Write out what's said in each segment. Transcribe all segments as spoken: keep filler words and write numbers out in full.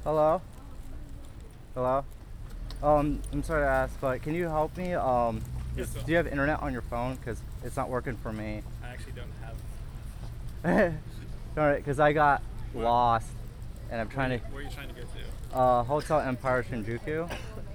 Hello? Hello? Um, I'm sorry to ask, but can you help me? Um, Yes, is- sir. do you have internet on your phone? Because it's not working for me. I actually don't have. Alright, because I got Where- lost and I'm Where, trying you, to. where are you trying to get to? Uh, Hotel Empire Shinjuku.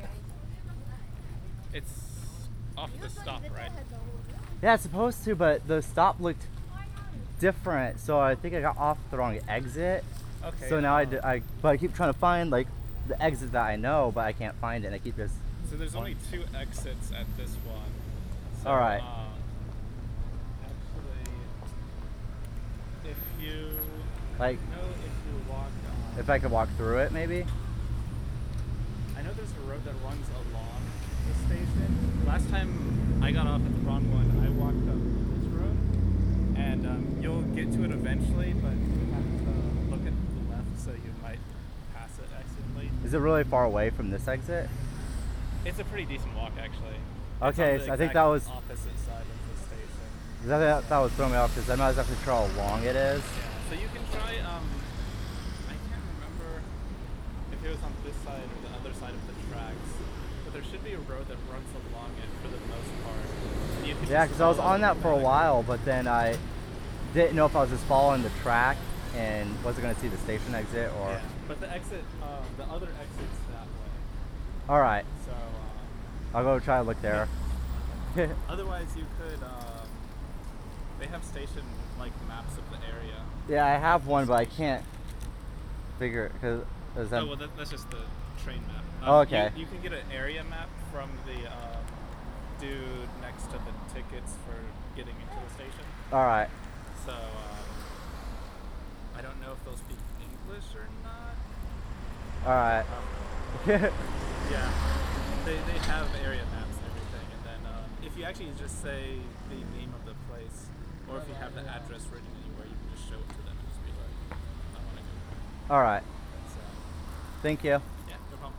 It's off the stop, right? Yeah, it's supposed to, but the stop looked different, so I think I got off the wrong exit. Okay. So now I, um, d- I, but I keep trying to find like the exit that I know, but I can't find it. And I keep just. So there's only two exits at this one. So, All right. Um, actually, if you Like, know if you walk, um, if I could walk through it, maybe. I know there's a road that runs along the station. Last time I got off at the wrong one, I walked up this road, and um, you'll get to it eventually, but you have to look at the left, so you might pass it accidentally. Is it really far away from this exit? It's a pretty decent walk, actually. It's Okay, on the so I think exact that was. opposite side of the station. That, that, that was throwing me off because I'm not exactly sure how long it is. Yeah, so you can try, um, I can't remember if it was on this side or the other side of the tracks, but there should be a road that runs along it for the most part. And you can Yeah, just because I was follow on that for a back. while, but then I didn't know if I was just following the track and wasn't going to see the station exit or. Yeah, but the exit, um, the other exit's that way. All right, So, um, I'll go try to look there. otherwise you could, um, they have station, like, maps of the area. Yeah, I have one, but I can't figure it because. Oh, well, that, that's just the train map. Oh, okay. You, you can get an area map from the um, dude next to the tickets for getting into the station. All right. So, um, I don't know if they'll speak English or not. All right. Um, yeah, they, they have area maps and everything. And then um, if you actually just say the name of the place, or if you have the address written anywhere, you can just show it to them and just be like, I want to go there. All right. So, Thank you. yeah, no problem.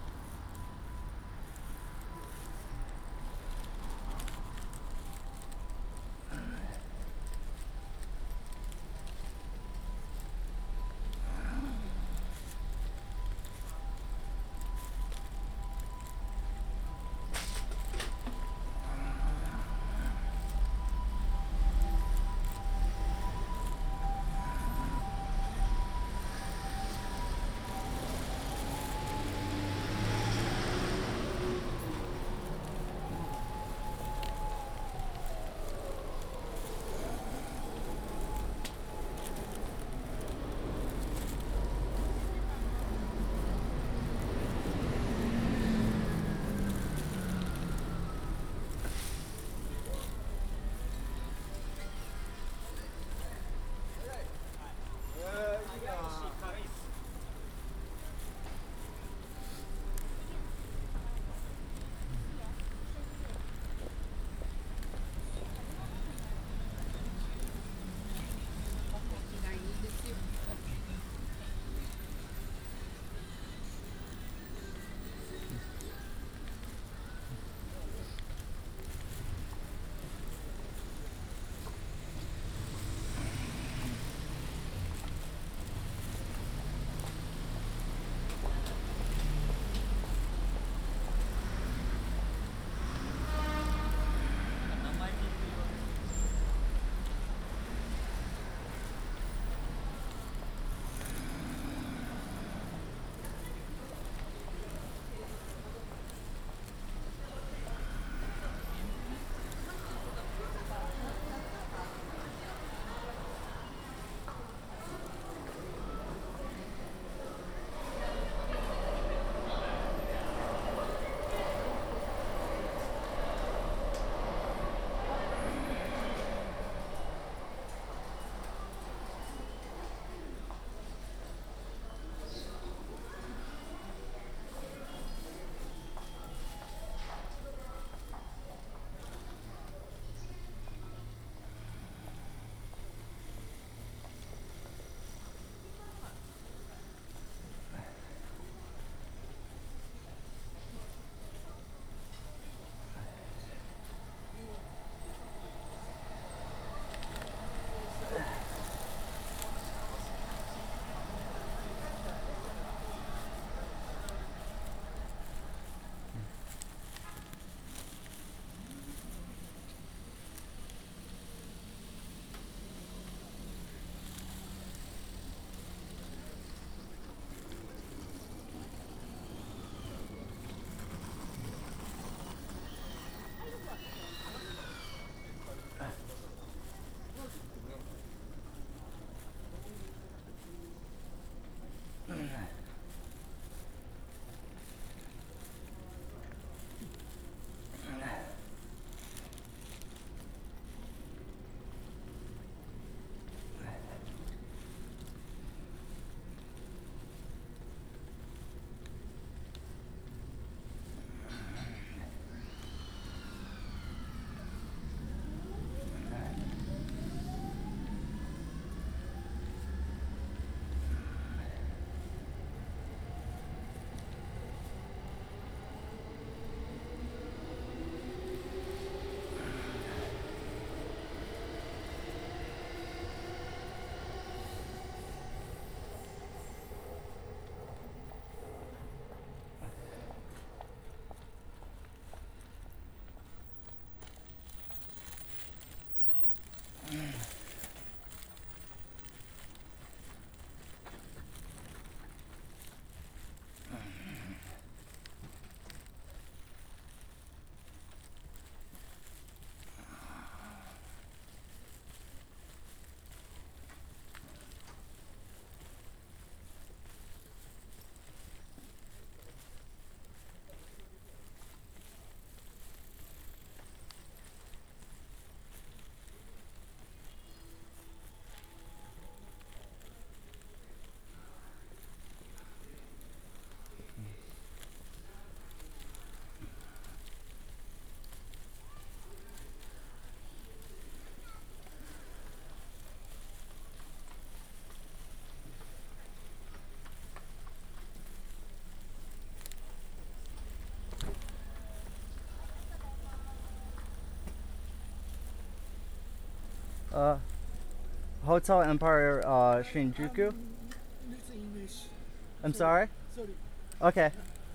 Uh, Hotel Empire uh, Shinjuku. It's English. I'm sorry? Sorry. Okay.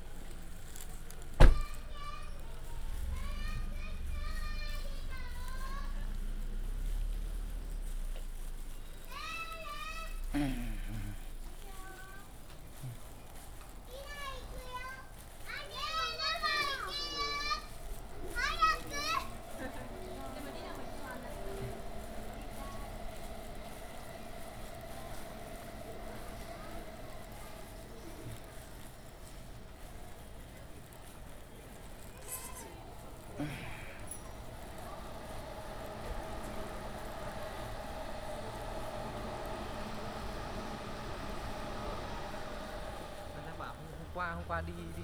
Người ta bảo hôm, hôm qua hôm qua đi đi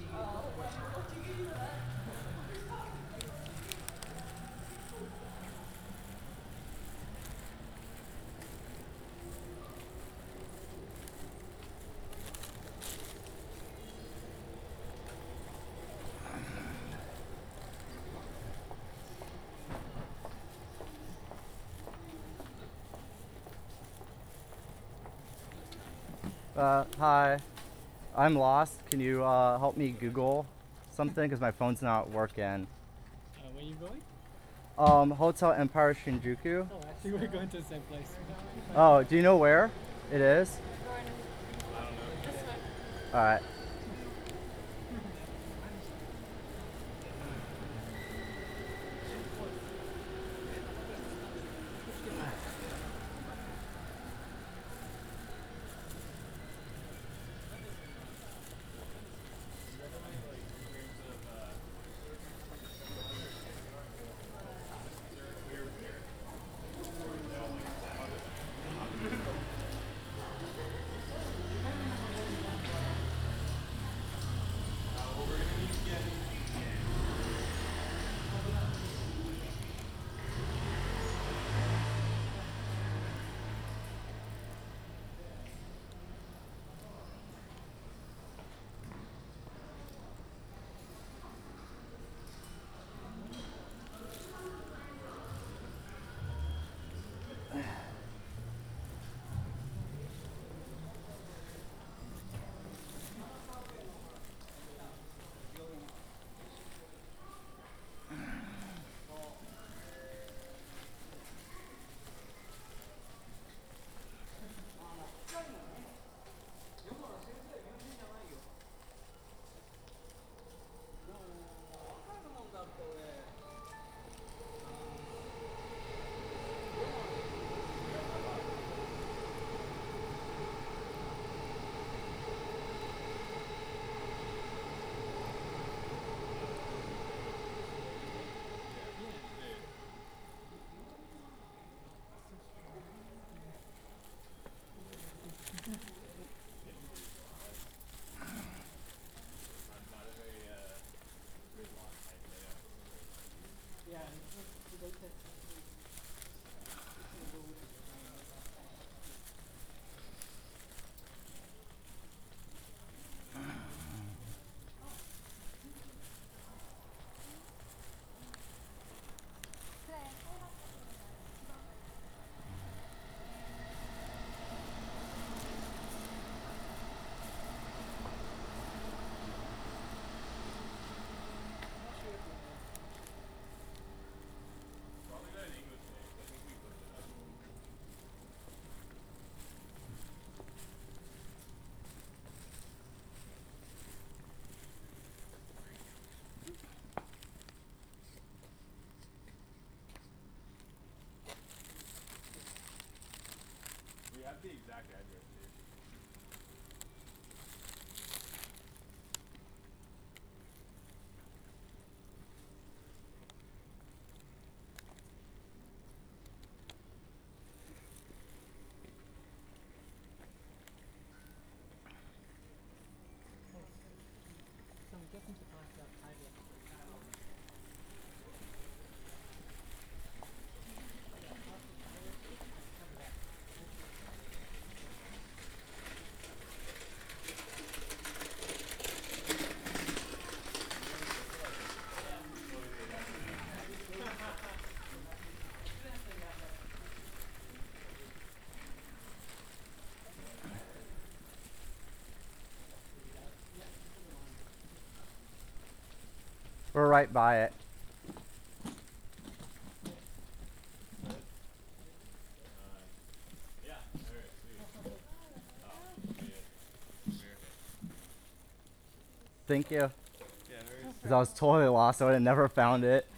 Uh, hi. I'm lost. Can you uh, help me Google something? Because my phone's not working. Uh, where are you going? Um, Hotel Empire Shinjuku. Oh, actually, we're going to the same place. Oh, do you know where it is? Alright. The exact address, dude. So I'm getting to pass that highway. We're right by it. Yeah. Alright, sweet. Oh, yeah. Thank you. Yeah, very Because I was totally lost. I would have never found it.